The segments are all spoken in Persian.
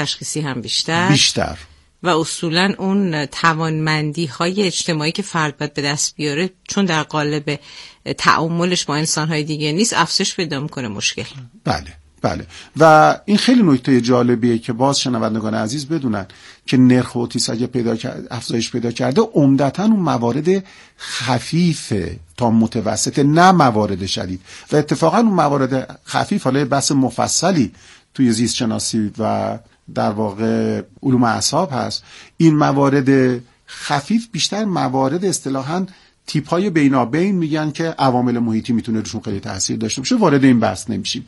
تشخیصی هم بیشتر و اصولا اون توانمندی های اجتماعی که فرد باید به دست بیاره چون در قالب تعاملش با انسان‌های دیگه نیست، افزایش پیدا میکنه مشکل. بله و این خیلی نکته جالبیه که باز شنوندگان عزیز بدونن که نرخ اوتیسم اگه افزایش پیدا کرده عمدتاً اون موارد خفیف تا متوسط، نه موارد شدید. و اتفاقاً اون موارد خفیف، حالا بحث مفصلی توی زیست شناسی و در واقع علوم اعصاب هست، این موارد خفیف بیشتر موارد اصطلاحاً تیپ‌های بینابین میگن که عوامل محیطی میتونه روشون خیلی تاثیر داشته باشه. وارد این بحث نمیشیم.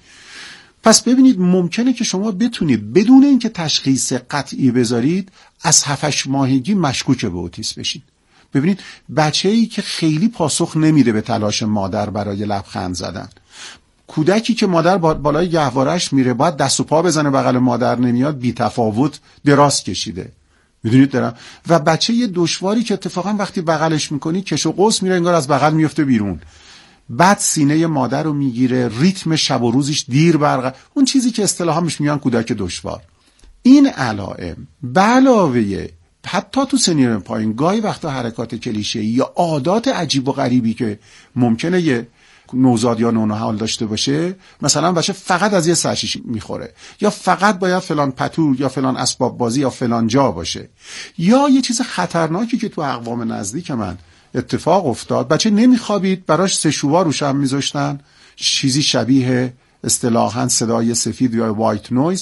پس ببینید ممکنه که شما بتونید بدون اینکه تشخیص قطعی بذارید از 7-8 ماهگی مشکوک به اوتیسم بشید. ببینید بچه‌ای که خیلی پاسخ نمیده به تلاش مادر برای لبخند زدن، کودکی که مادر بالای گهوارش میره باید دست و پا بزنه بغل مادر نمیاد، بی تفاوت دراز کشیده، میدونید دارم، و بچه یه دشواری که اتفاقا وقتی بغلش میکنی کش و قوس میره، انگار از بغل میفته بیرون، بعد سینه مادر رو میگیره، ریتم شب و روزش دیر اون چیزی که اصطلاحا میگن کودک دشوار. این علائم به علاوه حتی تو سنین پایین گاهی وقتا حرکات کلیشه‌ای یا عادات عجیب و غریبی که ممکنه یه نوزاد یا نونهال داشته باشه، مثلا بچه فقط از یه سرشیش میخوره، یا فقط باید فلان پتو یا فلان اسباب بازی یا فلان جا باشه، یا یه چیز خطرناکی که تو اقوام نزدیک من اتفاق افتاد، بچه نمیخوابید، براش سشوار روش هم میذاشتن، چیزی شبیه اصطلاحاً صدای سفید یا وایت نویز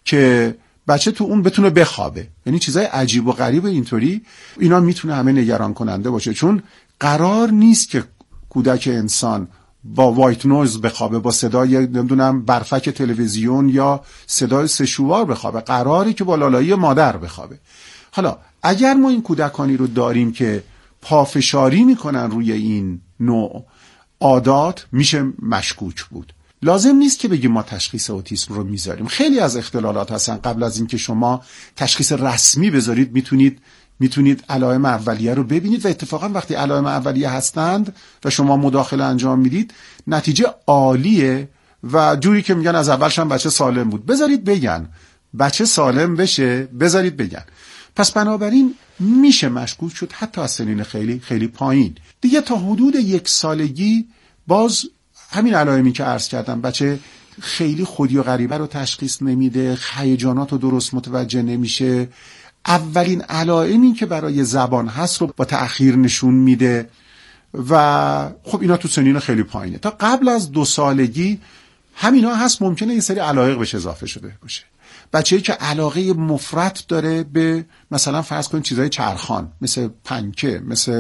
که بچه تو اون بتونه بخوابه. یعنی چیزای عجیب و غریب اینطوری، اینا میتونه همه نگران کننده باشه، چون قرار نیست که کودک انسان با وایت نویز بخوابه، با صدای نمیدونم برفک تلویزیون یا صدای سشوار بخوابه، قراری که با لالایی مادر بخوابه. حالا اگر ما این کودکانی رو داریم که پافشاری میکنن روی این نوع عادات، میشه مشکوک بود. لازم نیست که بگیم ما تشخیص اوتیسم رو میذاریم. خیلی از اختلالات هستن قبل از اینکه شما تشخیص رسمی بذارید میتونید علائم اولیه رو ببینید، و اتفاقا وقتی علائم اولیه هستند و شما مداخله انجام میدید نتیجه عالیه، و جوری که میگن از اولش هم بچه سالم بود، بذارید بگن بچه سالم بشه، بذارید بگن. پس بنابراین میشه مشکوک شد حتی از سنین خیلی خیلی پایین. دیگه تا حدود 1 سالگی باز همین علائمی که عرض کردم، بچه خیلی خودی و غریبه رو تشخیص نمیده، هیجانات رو درست متوجه نمیشه، اولین علائمی که برای زبان هست رو با تأخیر نشون میده، و خب اینا تو سنین خیلی پایینه. تا قبل از 2 سالگی همینا هست، ممکنه یه سری علایق بهش اضافه شده باشه. بچه‌ای که علاقه مفرط داره به مثلا فرض کنید چیزای چرخان، مثل پنکه،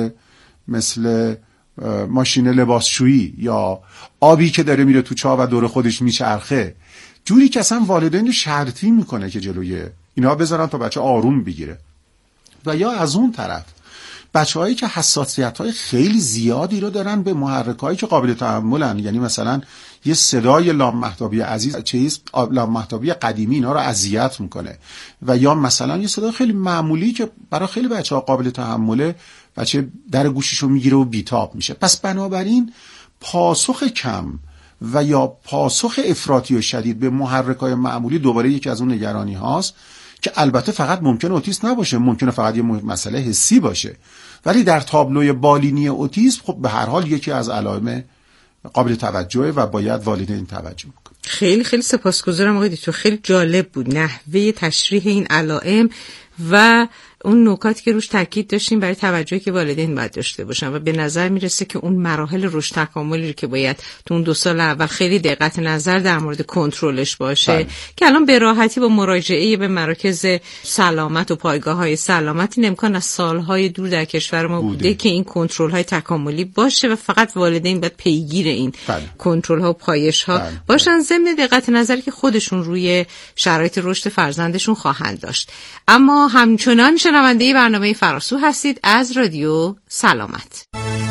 مثل ماشین لباسشویی، یا آبی که داره میره تو چاه و دور خودش میچرخه، جوری که اصلا والدین شرطی میکنه که جلوی اینا بذارن تا بچه آروم بگیره. و یا از اون طرف بچه‌هایی که حساسیت‌های خیلی زیادی رو دارن به محرک‌هایی که قابل تحملن، یعنی مثلا یه صدای لامهتابی عزیز، لامهتابی قدیمی اینا رو اذیت میکنه، و یا مثلا یه صدای خیلی معمولی که برای خیلی بچه‌ها قابل تحمله، بچه در گوشیشو میگیره و بیتاب میشه. پس بنابراین پاسخ کم و یا پاسخ افراطی و شدید به محرک‌های معمولی دوباره یکی از اون نگرانی هاست که البته فقط ممکنه اوتیسم نباشه، ممکنه فقط یه مسئله حسی باشه، ولی در تابلوی بالینی اوتیسم خب به هر حال یکی از علائم قابل توجهه و باید والدین توجه کنن. خیلی خیلی سپاسگزارم آقای دکتر، خیلی جالب بود نحوه تشریح این علائم و اون نکاتی که روش تاکید داشتیم برای توجهی که والدین باید داشته باشن، و به نظر میرسه که اون مراحل رشد تکاملی که باید تو اون 2 سال اول خیلی دقت نظر در مورد کنترلش باشه که الان به راحتی با مراجعه به مراکز سلامت و پایگاه‌های سلامت این امکان از سالهای دور در کشور ما بوده که این کنترل‌های تکاملی باشه و فقط والدین باید پیگیر این کنترل‌ها و پایش‌ها باشن، ضمن دقت نظری که خودشون روی شرایط رشد فرزندشون خواهند داشت. اما همچنان شنونده برنامه فراسو هستید از رادیو سلامت.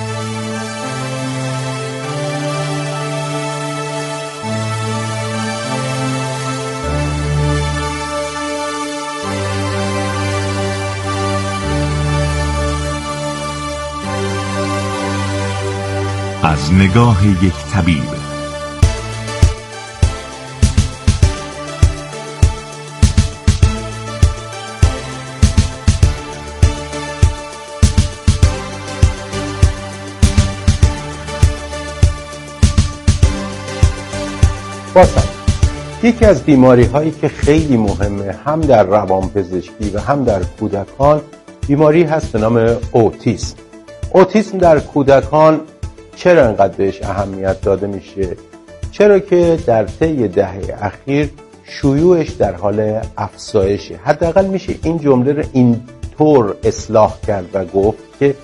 از نگاه یک طبیب. یکی از بیماری هایی که خیلی مهمه هم در روانپزشکی و هم در کودکان بیماری هست به نام اوتیسم. اوتیسم در کودکان چرا اینقدر بهش اهمیت داده میشه؟ چرا که در طی دهه اخیر شیوعش در حال افزایشه. حداقل میشه این جمله رو اینطور اصلاح کرد و گفت که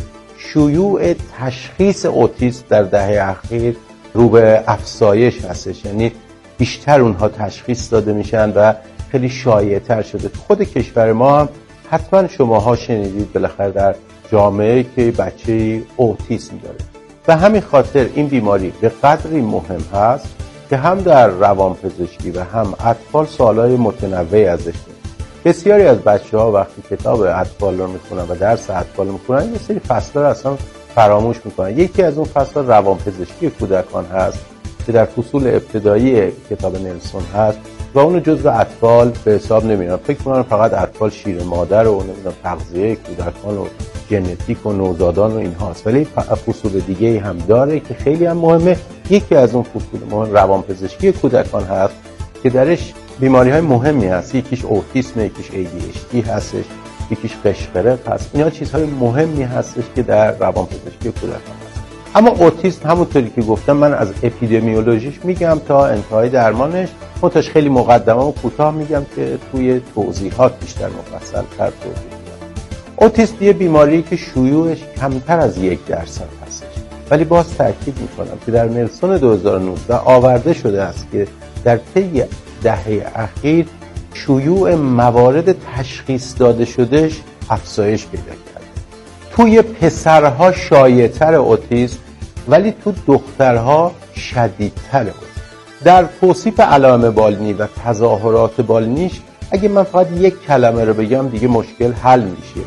شیوع تشخیص اوتیسم در دهه اخیر رو به افزایش هستش، یعنی بیشتر اونها تشخیص داده میشن و خیلی شایع‌تر شده. تو خود کشور ما هم حتما شماها شنیدید بالاخره در جامعه که بچه اوتیسم داره و همین خاطر این بیماری به قدری مهم هست که هم در روانپزشکی و هم اطفال سوالای متنوعی ازش دارن. بسیاری از بچه‌ها وقتی کتاب اطفال رو میخونن و درس اطفال رو میخونن یه سری فصل‌ها رو اصلا فراموش میکنن. یکی از اون فصل‌ها روانپزشکی کودکان هست که در فصول ابتدایی کتاب نلسون هست و اونو جزو اطفال به حساب نمیارن. فکر می‌کنن فقط اطفال شیر مادر و نمیدونم تغذیه کودکان و ژنتیک و نوزادان و اینهاست، ولی فصول دیگه هم داره که خیلی هم مهمه. یکی از اون فصول مهم روانپزشکی کودکان هست که درش بیماری‌های مهمی هست. یکیش اوتیسم، یکیش ADHD هستش، یکیش قشقرق هست. اینا چیزهای مهمی هستش که در روانپزشکی کودکان هست. اما اوتیسم همونطوری که گفتم من از اپیدمیولوژیش میگم تا انتهای درمانش، منتهاش خیلی مقدمه و کوتاه میگم که توی توضیحات بیشتر مفصل تر توضیح میدم. اوتیسم یه بیماری که شیوعش کمتر از 1% هستش، ولی باز تاکید میکنم که در نلسون 2019 آورده شده است که در طی دهه اخیر شیوع موارد تشخیص داده شدهش افزایش پیدا کرده. توی پسرها شایع‌تر اوتیسم ولی تو دخترها شدیدتر اوتیسم. در توصیف علائم بالینی و تظاهرات بالینیش اگه من فقط یک کلمه رو بگم دیگه مشکل حل میشه.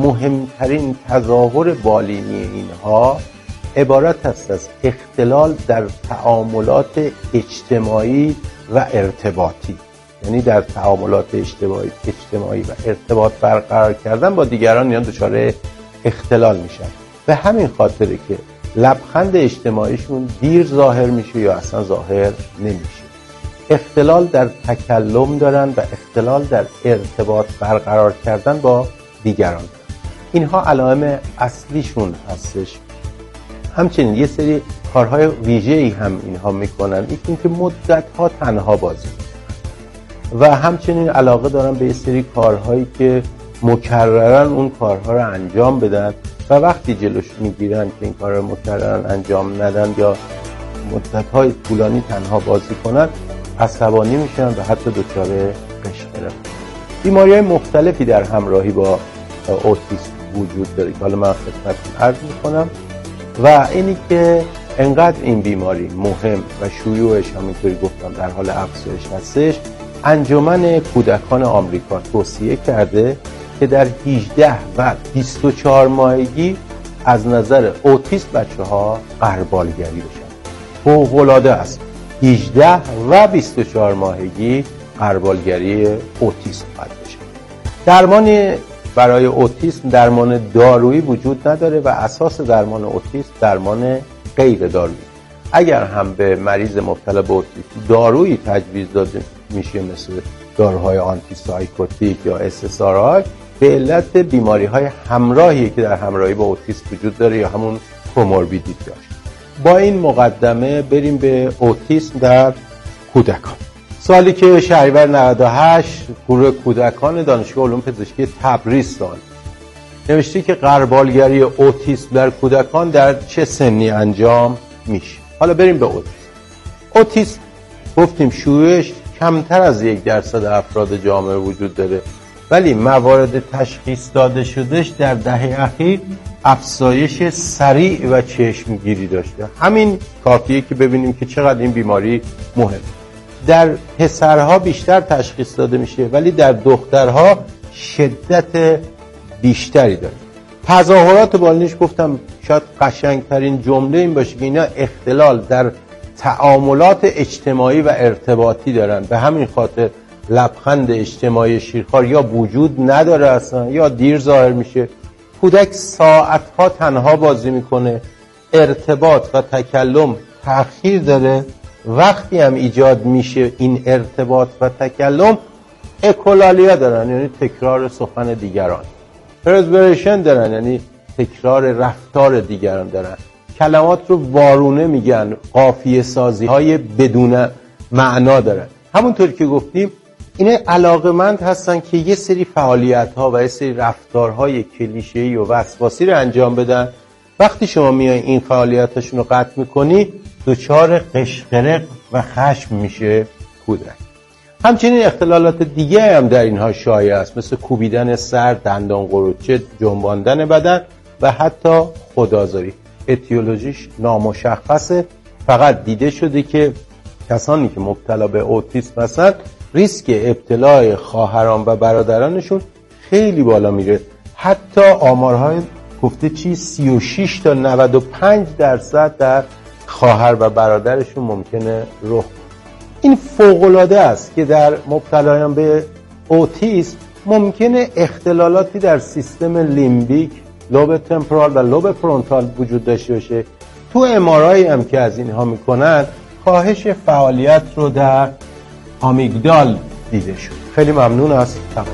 مهمترین تظاهر بالینی اینها عبارت است از اختلال در تعاملات اجتماعی و ارتباطی، یعنی در تعاملات اجتماعی و ارتباط برقرار کردن با دیگران اینا دچار اختلال میشن. به همین خاطره که لبخند اجتماعیشون دیر ظاهر میشه یا اصلا ظاهر نمیشه. اختلال در تکلم دارن و اختلال در ارتباط برقرار کردن با دیگران. اینها علائم اصلیشون هستش. همچنین یه سری کارهای ویژه‌ای هم اینها میکنن، اینکه مدت‌ها تنها بازی و همچنین علاقه دارن به یه سری کارهایی که مکررن اون کارها رو انجام بدن و وقتی جلوش میگیرن که این کار رو مکررن انجام ندن یا مدت‌های طولانی تنها بازی کنن عصبانی میشن و حتی دچار قشقرق. بیماری‌های مختلفی در همراهی با اوتیسم وجود داره که حالا من خدمتتون عرض میکنم و اینی که انقدر این بیماری مهم و شیوعش همینطوری گفتم در حال افزایش هستش، انجمن کودکان آمریکا توصیه کرده که در 18 و 24 ماهگی از نظر اوتیسم بچه‌ها غربالگری بشن. فوق‌العاده است. 18 و 24 ماهگی غربالگری اوتیسم باید بشه. درمان برای اوتیسم درمان دارویی وجود نداره و اساس درمان اوتیسم درمان غیر دارویی. اگر هم به مریض مبتلا به اوتیسم دارویی تجویز داده میشه مثل داروهای آنتی سایکوتیک یا SSRI به علت بیماری‌های همراهی که در همراهی با اوتیسم وجود داره یا همون کوموربیدیتی داشت. با این مقدمه بریم به اوتیسم در کودکان. سالی که شهریور 98 گروه کودکان دانشگاه علوم پزشکی تبریز سال نوشته که غربالگری اوتیسم در کودکان در چه سنی انجام میشه. حالا بریم به اوتیسم. اوتیسم گفتیم شیوعش کمتر از 1% افراد جامعه وجود داره، ولی موارد تشخیص داده شدهش در دهه اخیر افزایش سریع و چشمگیری داشته. همین کافیه که ببینیم که چقدر این بیماری مهمه. در پسرها بیشتر تشخیص داده میشه ولی در دخترها شدت بیشتری داره. تظاهرات بالینیش گفتم شاید قشنگترین جمله این باشه که اینا اختلال در تعاملات اجتماعی و ارتباطی دارن. به همین خاطر لبخند اجتماعی شیرخوار یا وجود نداره اصلا یا دیر ظاهر میشه. کودک ساعتها تنها بازی میکنه، ارتباط و تکلم تأخیر داره وقتی هم ایجاد میشه این ارتباط و تکلم، اکولالیا دارن، یعنی تکرار سخن دیگران. پرزبریشن دارن، یعنی تکرار رفتار دیگران دارن. کلمات رو وارونه میگن، قافیه سازی های بدون معنا دارن. همونطور که گفتیم این علاقمند هستن که یه سری فعالیت ها و یه سری رفتارهای کلیشه‌ای و وسواسی رو انجام بدن. وقتی شما میای این فعالیتاشون رو قطع میکنی، دچار قشقرق و خشم میشه کودک. همچنین اختلالات دیگه هم در اینها شایع است، مثل کوبیدن سر، دندان قروچه، جنباندن بدن و حتی خودآزاری. اتیولوژیش نامشخصه، فقط دیده شده که کسانی که مبتلا به اوتیسم هستن ریسک ابتلای خواهران و برادرانشون خیلی بالا میره. حتی آمارهای گفته 36 تا 95% در خواهر و برادرشون ممکنه رخ. این فوق‌العاده است که در مبتلایان به اوتیسم ممکنه اختلالاتی در سیستم لیمبیک، لوب تمپورال و لوب فرونتال وجود داشته باشه. تو ام‌آرآی هم که از اینها میکنن کاهش فعالیت رو در آمیگدال دیده شد. خیلی ممنون از توجه.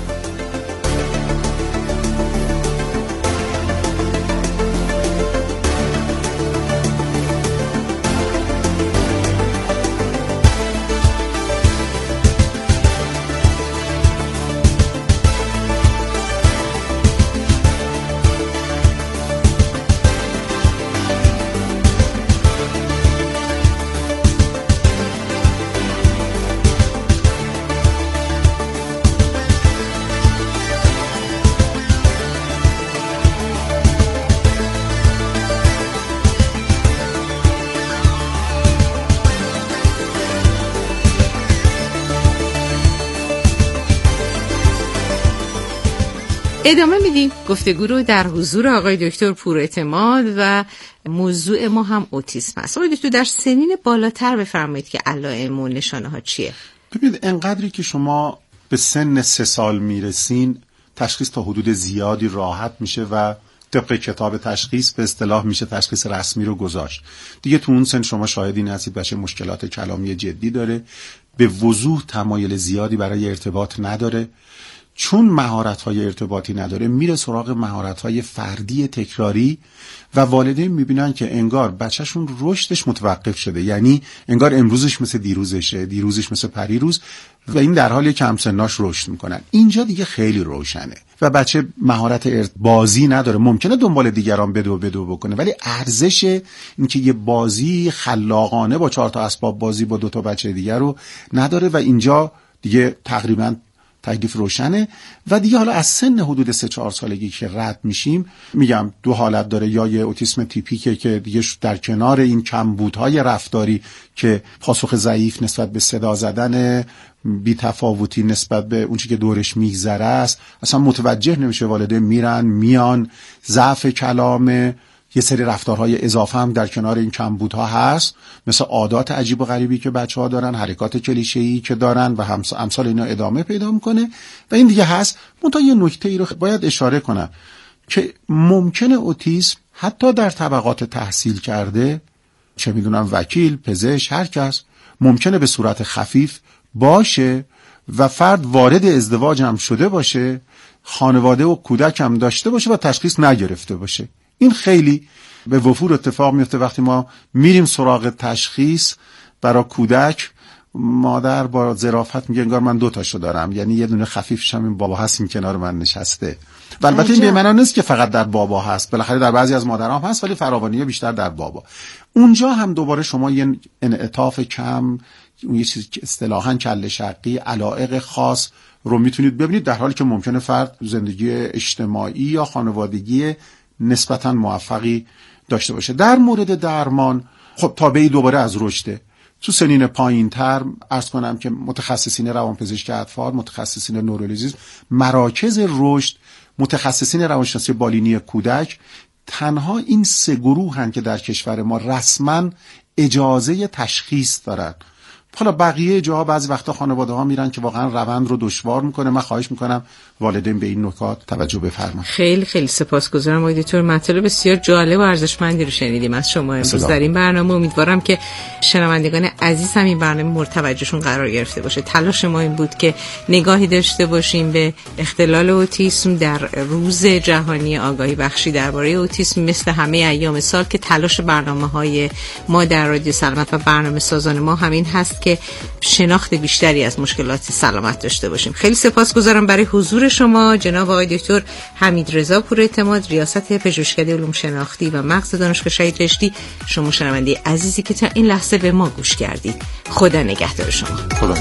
ادامه میدیم گفتگو رو در حضور آقای دکتر پوراعتماد و موضوع ما هم اوتیسم است. آقای دکتر در سنین بالاتر بفرمایید که علائم و نشانه ها چیه؟ ببینید انقدری که شما به سن 3 سال میرسین تشخیص تا حدود زیادی راحت میشه و طبق کتاب تشخیص به اصطلاح میشه تشخیص رسمی رو گذاشت. دیگه تو اون سن شما شاهدین هستید بچه مشکلات کلامی جدی داره، به وضوح تمایل زیادی برای ارتباط نداره. چون مهارت‌های ارتباطی نداره میره سراغ مهارت‌های فردی تکراری و والدین میبینن که انگار بچه‌شون رشدش متوقف شده، یعنی انگار امروزش مثل دیروزشه، دیروزش مثل پریروز، و این در حالی که همسناش رشد میکنن. اینجا دیگه خیلی روشنه و بچه مهارت بازی نداره. ممکنه دنبال دیگران بدو بکنه ولی ارزش اینکه یه بازی خلاقانه با 4 تا اسباب بازی با 2 تا بچه دیگر رو نداره و اینجا دیگه تقریباً تکلیف روشنه. و دیگه حالا از سن حدود 3-4 سالگی که رد میشیم، میگم 2 حالت داره، یا یه اوتیسم تیپیکه که دیگه در کنار این کمبودهای رفتاری که پاسخ ضعیف نسبت به صدا زدن، بی‌تفاوتی نسبت به اون چیزی که دورش میگذره است، اصلا متوجه نمیشه، والدین میرن میان، ضعف کلام، یه سری رفتارهای اضافه هم در کنار این کمبودها هست، مثل عادات عجیب و غریبی که بچه‌ها دارن، حرکات کلیشه‌ای که دارن و امثال اینا ادامه پیدا میکنه. و این دیگه هست. منتها یه نکته‌ای رو باید اشاره کنم که ممکنه اوتیسم حتی در طبقات تحصیل کرده، چه میدونم وکیل، پزشک، هر کس، ممکنه به صورت خفیف باشه و فرد وارد ازدواج هم شده باشه، خانواده و کودک هم داشته باشه و تشخیص نگرفته باشه. این خیلی به وفور اتفاق میفته. وقتی ما میریم سراغ تشخیص برای کودک، مادر با ظرافت میگه انگار من 2 تاشو دارم، یعنی یه دونه خفیفش هم این بابا هست این کنار من نشسته. و البته این به معنی نیست که فقط در بابا هست، بالاخره در بعضی از مادرها هست ولی فراوانیه بیشتر در بابا. اونجا هم دوباره شما یه انعطاف کم، اون یه چیز اصطلاحاً کله شقی، علایق خاص رو میتونید ببینید، در حالی که ممکنه فرد زندگی اجتماعی یا خانوادگی نسبتاً موفقی داشته باشه. در مورد درمان، خب تابعی دوباره از رشده. تو سنین پایین‌تر عرض کنم که متخصصین روانپزشکی اطفال، متخصصین نورولوژیسم، مراکز رشد، متخصصین روانشناسی بالینی کودک، تنها این 3 گروه هستند که در کشور ما رسما اجازه تشخیص دارن حالا بقیه جاها بعضی وقتا خانواده ها میرن که واقعا روند رو دشوار میکنه. من خواهش میکنم والدین به این نکات توجه بفرمایید. خیلی خیلی سپاسگزارم آقای دکتر. مطالب بسیار جالب و ارزشمندی رو شنیدیم از شما امروز در این برنامه. امیدوارم که شنوندگان عزیز هم این برنامه مورد توجهشون قرار گرفته باشه. تلاش ما این بود که نگاهی داشته باشیم به اختلال اوتیسم در روز جهانی آگاهی بخشی درباره اوتیسم، مثل همه ایام سال که تلاش برنامه‌های ما در رادیو سلامت و برنامه سازان ما همین هست که شناخت بیشتری از مشکلات سلامت داشته باشیم. خیلی سپاسگزارم برای حضور شما جناب آقای دکتر حمیدرضا پوراعتماد، ریاست پژوهشکده علوم شناختی و مغز دانشگاه شهید رشتی. شما شنونده عزیزی که تا این لحظه به ما گوش کردید، خدا نگهدار شما. خدا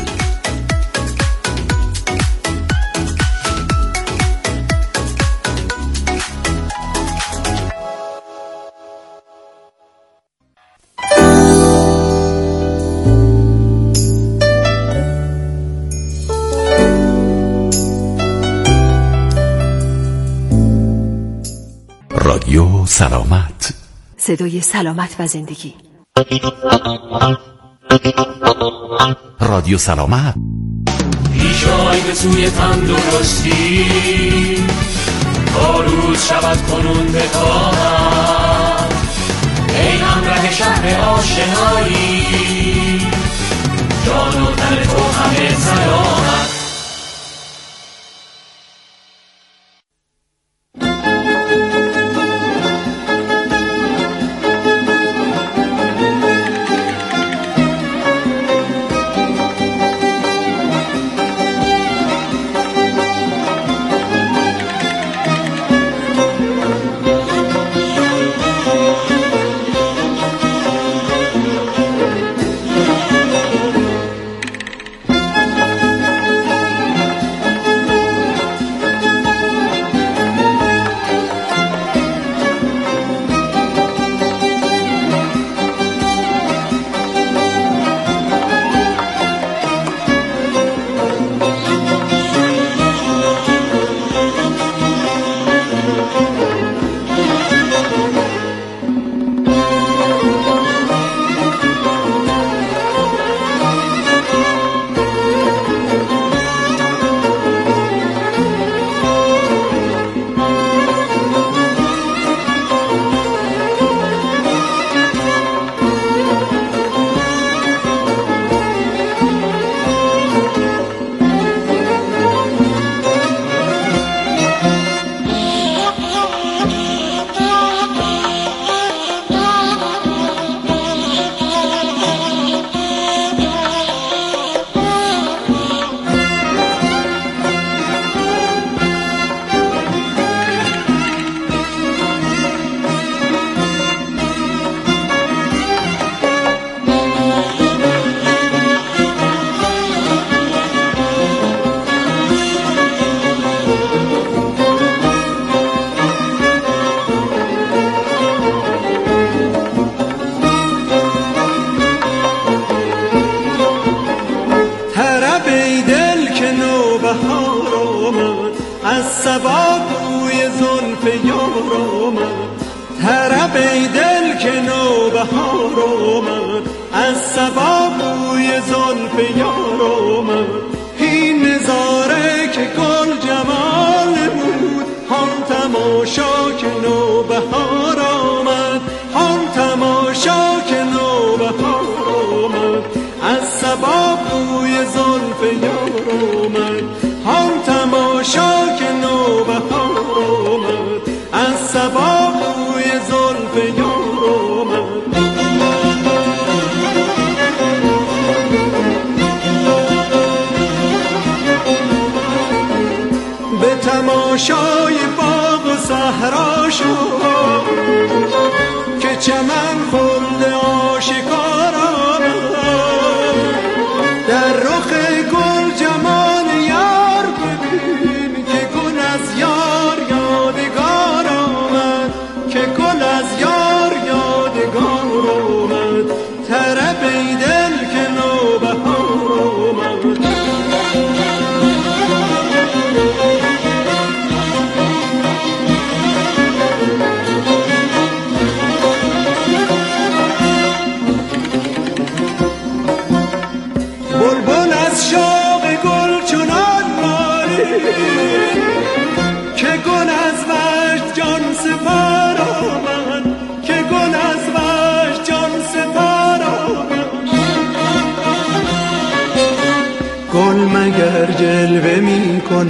رادیو سلامت، صدای سلامت و زندگی. رادیو سلامت. پیشای به سوی تندرستی، تا روز شود کنون به تاهم، ای همراه شهر آشنایی، جان و تن تو همه سلامت.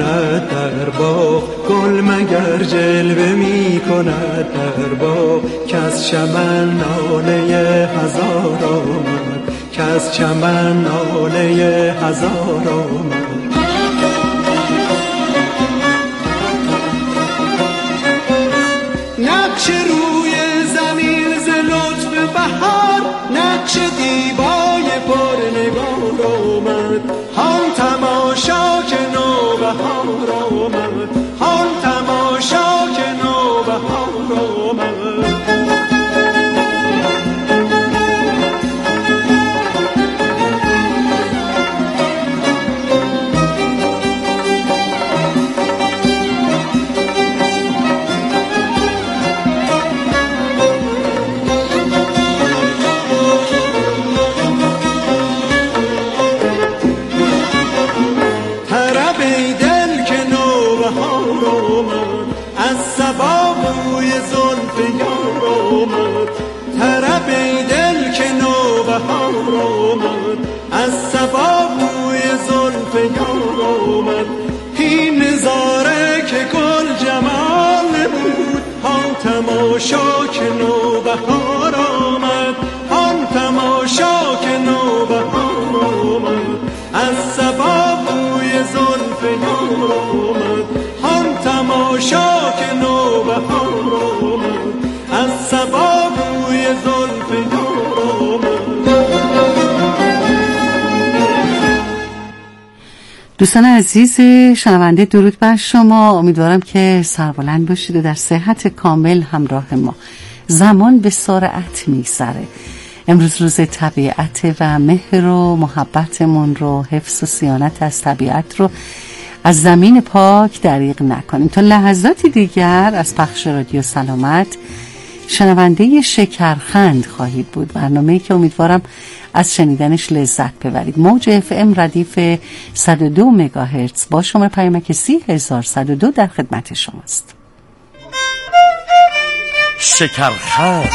کند در باغ، گل مگر جلوه می کند در باغ، که از چمن ناله هزار آمد، که از چمن ناله هزار آمد. نقش روی زمین ز لطف بهار، نقش دیبای پر نگار آمد، هان تماشا که نوبهار آمد، هان تماشا که نوبهار آمد. از صبا بوی زلف یار آمد، این نظاره که گل جمال نمود، هان تماشا که نوبهار آمد، هان تماشا که نوبهار آمد. از صبا بوی زلف یار آمد، هان تماشا که نوبهار آمد، از صبا بوی زلف یار آمد. دوستان عزیز شنونده، درود بر شما. امیدوارم که سربلند باشید و در صحت کامل همراه ما. زمان به سرعت میگذره. امروز روز طبیعت و مهر و محبتمون رو، حفظ و صیانت از طبیعت رو از زمین پاک دریغ نکنیم. تا لحظاتی دیگر از پخش رادیو سلامت شنونده شکرخند خواهید بود، برنامه‌ای که امیدوارم از شنیدنش لذت ببرید. موج FM ردیف 102 مگاهرتز با شماره پیامک 30102 در خدمت شماست. شکرخند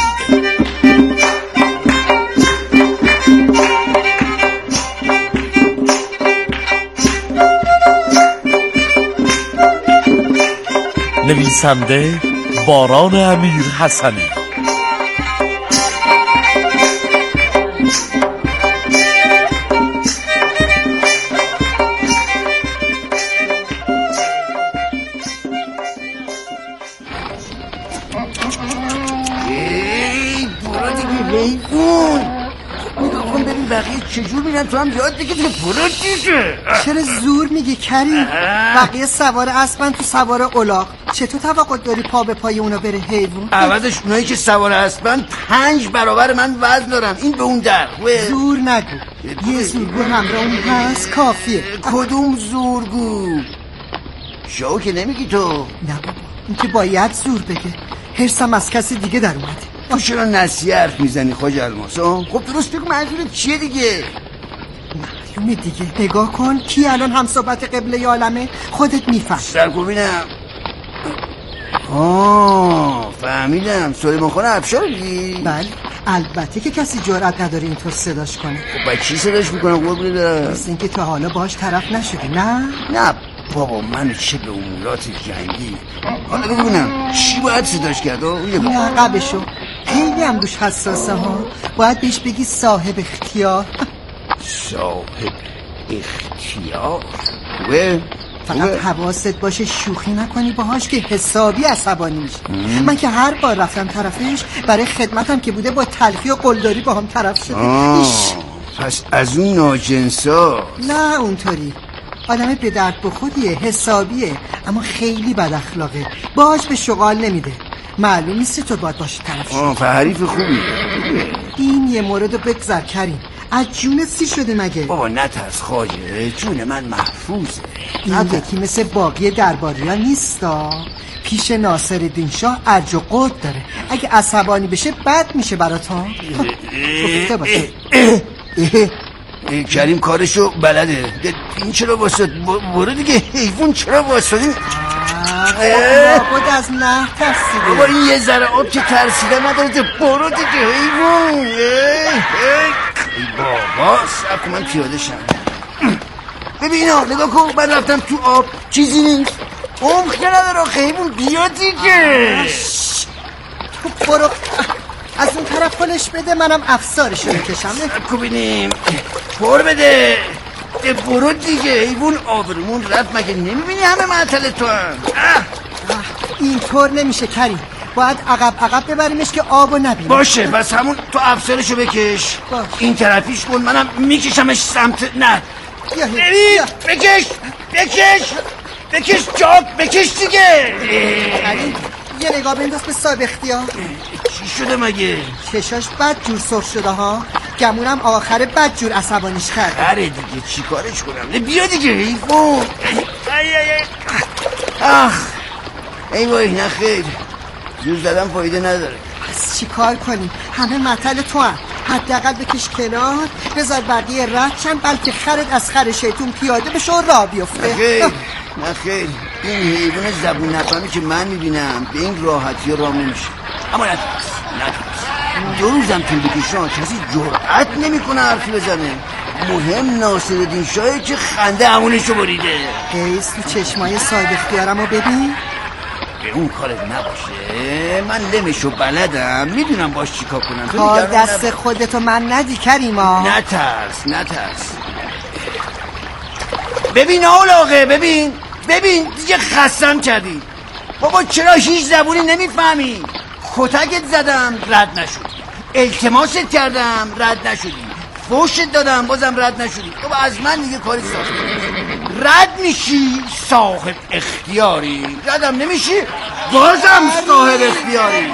نویسنده باران امیر حسنی، بقیه چجور میرن تو هم یاد دیگه برو دیگه. چرا زور میگی کریم؟ بقیه سوار اسبن، تو سوار الاغ. چطور توقع داری پا به پای اونا بره حیوان؟ عوضش اونایی که سوار اسبن 5 برابر من وزن دارم. این به اون در زور نگو. یه زورگو همراه اون هست کافیه. کدوم زورگو؟ شو که نمیگی تو؟ نه بابا، این که باید زور بگه. حرصم از کسی دیگه در اومده. تو چرا نسیه حرف میزنی خوج الماس؟ خب درست بگو منظورت چیه دیگه؟ معلومه دیگه. نگاه کن کی الان هم صحبت قبله عالمه، خودت میفهم. سرکوبینم. فهمیدم. سلیمان خان افشار میگی؟ بله، البته که کسی جرئت نداره اینطور صداش کنه. خب با چی صداش میکنم قربونی دارم؟ مثل اینکه تا حالا باهاش طرف نشدی. نه بابا من چه به امورات جنگی. حالا ببینم چی باید صداش کرد؟ نه عقبشو خیلی هم روش حساسه ها. باید بهش بگی صاحب اختیار. صاحب اختیار؟ فقط حواست باشه شوخی نکنی باهاش که حسابی عصبانی میشه. من که هر بار رفتم طرفش برای خدمتم که بوده با تلخی و قلدری با هم طرف شده. پس از اون ناجنسا؟ نه اونطوری. آدم به درد بخوریه، حسابیه، اما خیلی بد اخلاقه. باهاش به شغال نمیده. معلوم نیست تو باید باشی طرف شد. حریف خوبی. این یه موردو بگذر کریم. از جون سی شده مگه؟ بابا نترس خواهیه، جون من محفوظه. این یکی مثل باقی درباریان نیستا. پیش ناصرالدین شاه ارج و قد داره. اگه عصبانی بشه بد میشه براتون. گفته باشه. کریم کارشو بلده. این چرا واسد؟ برو دیگه حیوان، چرا واسدین؟ بود از نه ترسیده. بابا این یه ذره آب که ترسیده نداره. برو دیگه حیوان. ای بابا سب من پیاده شم. ببینا نگاه کن، من رفتم تو آب چیزی نیست. عمق که نداره خیبون، بیا دیگه. تو برو از اون طرف پلش بده، منم افسارشو بکشم. ببینیم پر بده. برو دیگه ایوون، آبرمون رفت. مگه نمیبینی همه معطل تو هم؟ اینطور نمیشه کریم، باید عقب ببریمش که آبو نبینه. باشه بس همون تو افسارشو بکش. این طرفیش کن، منم میکشمش سمت. نه بکش جاک، بکش دیگه. کریم یه نگاه بنداز به صاحب اختیار. چی شده مگه؟ چشاش بد جور سرخ شده ها، گمونم آخر بد جور عصبانیش کرد. آره دیگه چی کارش کنم؟ بیا دیگه ایوون. ای وای نخیر، جور زدن فایده نداره. پس چی کار کنیم؟ همه معطل تو هم. حداقل بکش کنار، بذار بقیه رد چند، بلکه خرد از خر شیطون پیاده بشه و راه بیفته. نخیر این حیوان زبون نفهمی که من میبینم به این راحتی راه نمیشه. اما نترس 2 روزم طول بکشان کسی جرأت نمیکنه حرفی بزنه. مهم ناصرالدین شاهه که خنده همونشو بریده. قیس تو چشمای صاحب اختیارمو ببین. به اون کارت نباشه، من لمشو بلدم، میدونم باش چیکار کنم. کار دست خودتو من ندی کریما. نترس. ببین آلاغه، ببین دیگه خستم کردی. بابا چرا هیچ زبونی نمیفهمی؟ کتکت زدم رد نشدی، التماست کردم رد نشدی، فوشت دادم بازم رد نشدی. بابا از من دیگه کاری ساخت. رد میشی صاحب اختیاری، ردم نمیشی بازم صاحب اختیاری.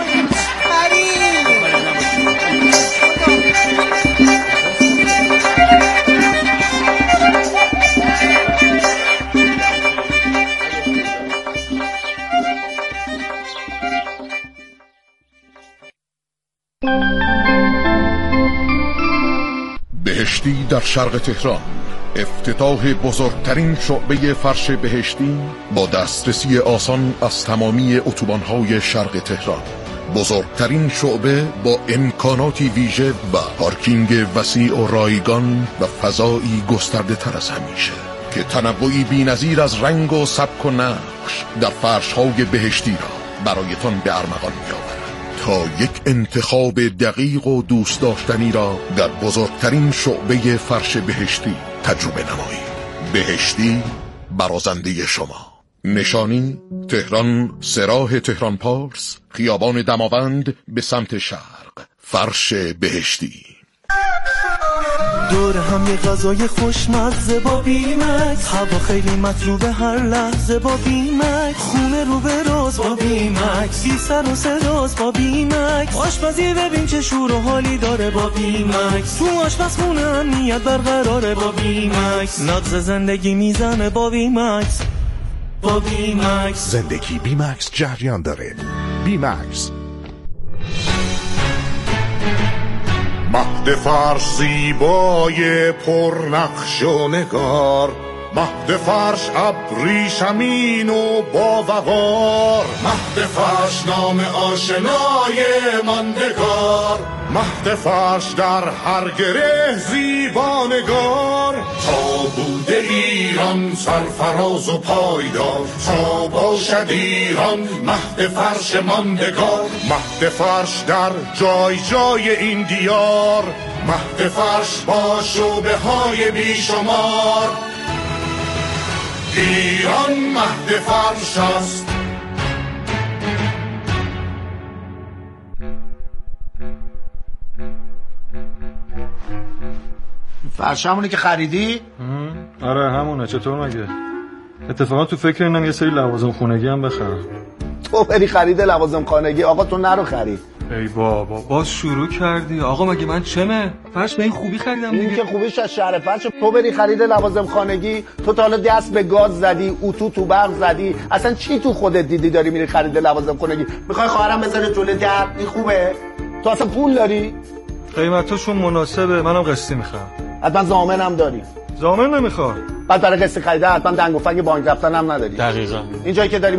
بهشتی در شرق تهران، افتتاح بزرگترین شعبه فرش بهشتی با دسترسی آسان از تمامی اتوبان‌های شرق تهران. بزرگترین شعبه با امکاناتی ویژه و پارکینگ وسیع و رایگان و فضایی گسترده تر از همیشه که تنوعی بی‌نظیر از رنگ و سبک و نقش در فرش‌های بهشتی را برایتان به ارمغان می‌آورد تا یک انتخاب دقیق و دوست داشتنی را در بزرگترین شعبه فرش بهشتی تجربه نمایید. بهشتی برازنده شما. نشانی تهران، سراح تهران پارس، خیابان دماوند به سمت شرق. فرش بهشتی. دور هم یه غذای خوشمزه با بیمکس، هوا خیلی مطلوبه هر لحظه با بیمکس، خونه رو به راز با بیمکس، بی سر و صداست با بیمکس، آشپزی ببین چه شور و حالی داره با بیمکس، تو آشپزخونه امنیت برقراره با بیمکس، نبض زندگی میزنه با بیمکس. با بیمکس زندگی بیمکس جریان داره. بیمکس. مهد فرش زیبای پرنقش و نگار، مهد فرش ابریشمین و با وقار، مهد فرش نام آشنای ماندگار، مهد فرش در هر گره زیبانگار، تا بوده ایران سرفراز و پایدار، تا باشد ایران مهد فرش ماندگار، مهد فرش در جای جای این دیار، مهد فرش با شعبه های بیشمار، ایران مهد فرش است. فرش همونه که خریدی؟ آره همونه. چطور مگه؟ اتفاقا تو فکر اینم یه سری لوازم خونگی هم بخرم. تو بری خرید لوازم خانگی؟ آقا تو نرو خرید. ای بابا باز شروع کردی. آقا مگه من چمه؟ فرش به این خوبی خریدم دیگه. این که خوبیش از شهر فرش. تو بری خرید لوازم خانگی، تو تا حالا دست به گاز زدی، اتو تو برق زدی، اصلا چی تو خودت دیدی داری میری خرید لوازم خانگی؟ میخوای خواهرم بذاره جلوی در؟ این خوبه؟ تو اصلا پول داری؟ قیمتاشون مناسبه، منم قسطی میخوام. حتما ضامنم داری؟ ضامن نمیخوام. بعد برای قسط خریده حتما دنگ و فنگ بانک رفتن هم نداری. دقیقاً. این جایی که داری